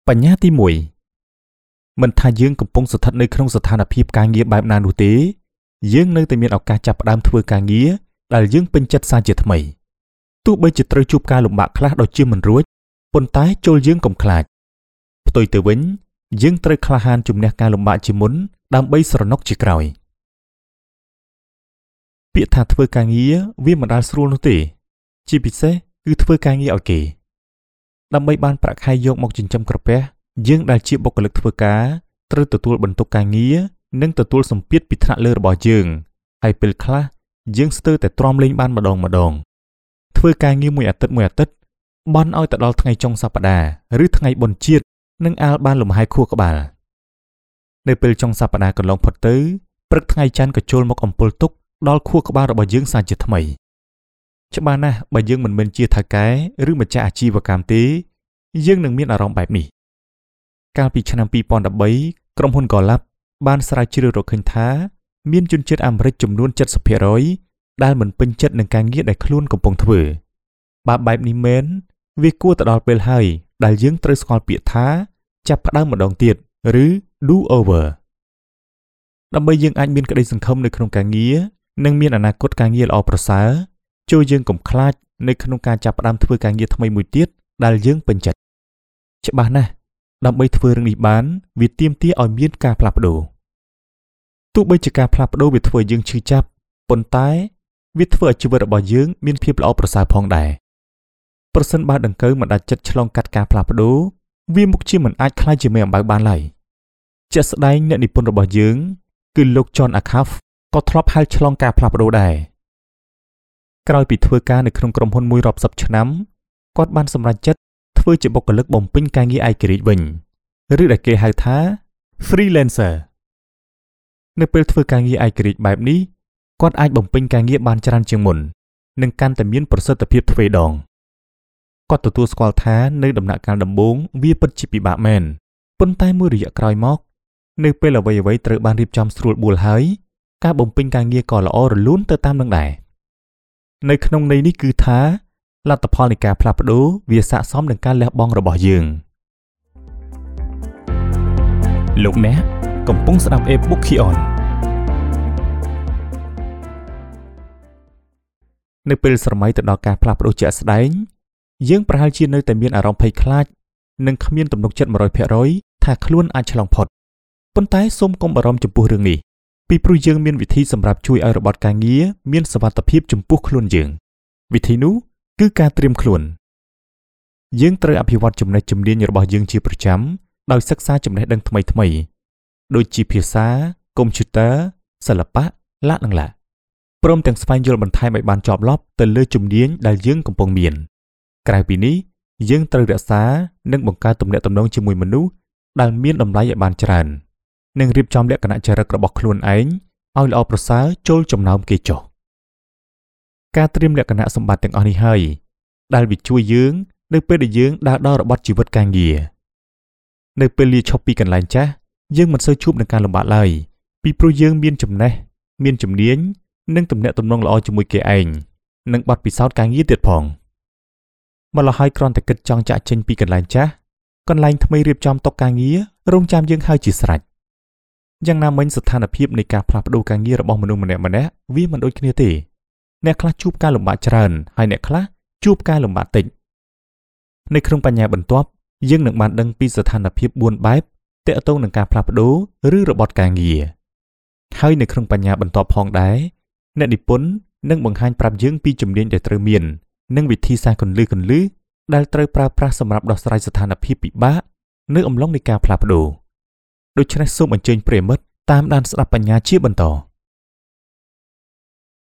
បញ្ហាទី1មិនថាយើងកំពុងស្ថិតនៅក្នុងស្ថានភាពការងារបែបណានោះទេយើងនៅតែមានឱកាសចាប់ផ្ដើមធ្វើការងារដែលយើងពេញចិត្តសារជាថ្មីទោះបីជាត្រូវជួបការលំបាកខ្លះដោយជាមិនរួចប៉ុន្តែចូលយើងកុំខ្លាចផ្ទុយទៅវិញយើងត្រូវក្លាហានជំនះការលំបាកជាមុនដើម្បីស្រណុកជាក្រោយពាក្យថាធ្វើការងារវាមិនដាល់ស្រួលនោះទេជាពិសេសគឺធ្វើការងារឲ្យគេដើម្បីបានប្រាក់ខែយកមកចិញ្ចឹមក្រពះយើងដែលជាបុគ្គលិកធ្វើការត្រូវទទួលបន្ទុកការងារនិងទទួលសម្ពាធពីថ្នាក់លើរបស់យើងហើយពេលខ្លះយើងស្ទើរតែទ្រាំលេងបានម្ដងធ្វើការងារមួយអាទិត្យបន់ឲ្យទៅដល់ថ្ងៃចុងសប្តាហ៍ឬថ្ងៃបុណ្យជាតិនិងអាលបានលំហែខួរក្បាលនៅពេលចុងសប្តាហ៍កន្លងផុតទៅព្រឹកថ្ងៃច័ន្ទក៏ចូលមកអំពុលទុកដល់ខួរក្បាលរបស់យើងសាជាថ្មីច្បាស់ណាស់បើយើងមិនមែនជាថៅកែឬម្ចាស់អាជីវកម្មទេយើងនឹងមានអារម្មណ៍បែបនេះកាលពីឆ្នាំ2013ក្រុមហ៊ុន Gallup បានស្រាវជ្រាវរកឃើញថាមានជនជាតិអាមេរិកចំនួន 70% ដែលមិនពេញចិត្តនឹងការងារដែលខ្លួនកំពុងធ្វើបើបែបនេះមែនវាគួរទៅដល់ពេលហើយដែលយើងត្រូវស្គាល់ពាក្យថាចាប់ផ្ដើមម្ដងទៀតឬ do over ដើម្បីយើងអាចមានក្តីសង្ឃឹមនៅក្នុងការងារនិងមានអនាគតការងារល្អប្រសើរចូលយើងកុំខ្លាចនៅក្នុងការចាប់ផ្ដើមធ្វើការងារថ្មីមួយទៀតដែលយើងពេញចិត្តច្បាស់ណាស់ដើម្បីធ្វើរឿងនេះបានវាទាមទារឲ្យមានការផ្លាស់ប្ដូរទោះបីជាការផ្លាស់ប្ដូរវាធ្វើយើងឈឺចាប់ប៉ុន្តែវាធ្វើឲ្យជីវិតរបស់យើងមានភាពល្អប្រសើរផងដែរប្រសិនបើដង្កូវមិនដាច់ចិត្តឆ្លងកាត់ការផ្លាស់ប្ដូរវាមុខជាមិនអាចខ្លាចជាមេអំបៅបានឡើយជាក់ស្ដែងអ្នកនិពន្ធរបស់យើងគឺលោក John Acuff ក៏ធ្លាប់ហែលឆ្លងការផ្លាស់ប្ដូរដែរក្រោយពីធ្វើការនៅក្នុងក្រុមហ៊ុនមួយរាប់សិបឆ្នាំគាត់បានសម្រេចចិត្តធ្វើជាបុគ្គលិកបំពេញការងារឯករាជ្យវិញឬដែលគេហៅថា freelancer នៅពេលធ្វើការងារឯករាជ្យបែបនេះគាត់អាចបំពេញការងារបានច្រើនជាងមុននិងកាន់តែមានប្រសិទ្ធភាពទ្វេដងគាត់ទទួលស្គាល់ថានៅដំណាក់កាលដំបូងវាពិតជាពិបាកមែនប៉ុន្តែមួយរយៈក្រោយមកនៅពេលអ្វីៗត្រូវបានរៀបចំស្រួលបួលហើយការបំពេញការងារក៏ល្អរលូនទៅតាមនឹងដែរនៅក្នុងន័យនេះគឺថាលទ្ធផលនៃការផ្លាស់ប្ដូរវាស័ក្តិសមនឹងការលះបង់របស់យើងលោកអ្នកកំពុងស្ដាប់ e-book Kion នៅពេលស្រមៃទៅដល់ការផ្លាស់ប្ដូរជាក់ស្ដែងយើងប្រហែលជានៅតែមានអារម្មណ៍ភ័យខ្លាចនិងគ្មានទំនុកចិត្ត 100% ថាខ្លួនអាចឆ្លងផុតប៉ុន្តែសូមកុំបារម្ភចំពោះរឿងនេះពីព្រោះយើងមានវិធីសម្រាប់ជួយឲ្យរបត់ការងារមានសុវត្ថិភាពចំពោះខ្លួនយើងវិធីនោះគឺការត្រៀមខ្លួនយើងត្រូវអភិវឌ្ឍចំណេះជំនាញរបស់យើងជាប្រចាំដោយសិក្សាចំណេះដឹងថ្មីៗដូចជាភាសាកុំព្យូទ័រសិល្បៈឡាក់និងឡាព្រមទាំងស្វែងយល់បន្ថែមឲ្យបានជាប់លាប់ទៅលើជំនាញដែលយើងកំពុងមានក្រៅពីនេះយើងត្រូវរក្សានិងបង្កើតទំនាក់ទំនងជាមួយមនុស្សដែលមានតម្លៃឲ្យបានច្រើននិងរៀបចំលក្ខណៈចរិតរបស់ខ្លួនឯងឲ្យល្អប្រសើរចូលចំណោមគេចុះការត្រៀមលក្ខណៈសម្បត្តិទាំងអស់នេះហើយដែលវាជួយយើងនៅពេលដែលយើងដើរដល់របត់ជីវិតការងារនៅពេលលាឈប់ពីកន្លែងចាស់យើងមិនសូវជួបនឹងការលំបាកឡើយពីព្រោះយើងមានចំណេះមានជំនាញនិងទំនាក់ទំនងល្អជាមួយគេឯងនិងបទពិសោធន៍ការងារទៀតផងម្ល៉េះហើយគ្រាន់តែគិតចង់ចាក់ចេញពីកន្លែងចាស់កន្លែងថ្មីរៀបចំតុការងាររងចាំយើងហើយជាស្រេចយ៉ាងណាមិញស្ថានភាពនៃការផ្លាស់ប្ដូរការងាររបស់មនុស្សម្នាក់ៗវាមិនដូចគ្នាទេអ្នកខ្លះជួបការលំបាកច្រើនហើយអ្នកខ្លះជួបការលំបាកតិចនៅក្នុងបញ្ញាបន្ទាប់យើងនឹងបានដឹងពីស្ថានភាព4បែបទាក់ទងនឹងការផ្លាស់ប្ដូរឬរបត់ការងារហើយនៅក្នុងបញ្ញាបន្ទាប់ផងដែរអ្នកនិពន្ធនឹងបង្ហាញប្រាប់យើងពីជំនាញដែលត្រូវមាននិងវិធីសាស្ត្រគន្លឹះដែលត្រូវប្រើប្រាស់សម្រាប់ដោះស្រាយស្ថានភាពពិបាកនៅអំឡុងនៃការផ្លាស់ប្ដូរដូច្នេះសូមអញ្ជើញប្រិយមិត្តតាមដានស្ដាប់បញ្ញាជាបន្ត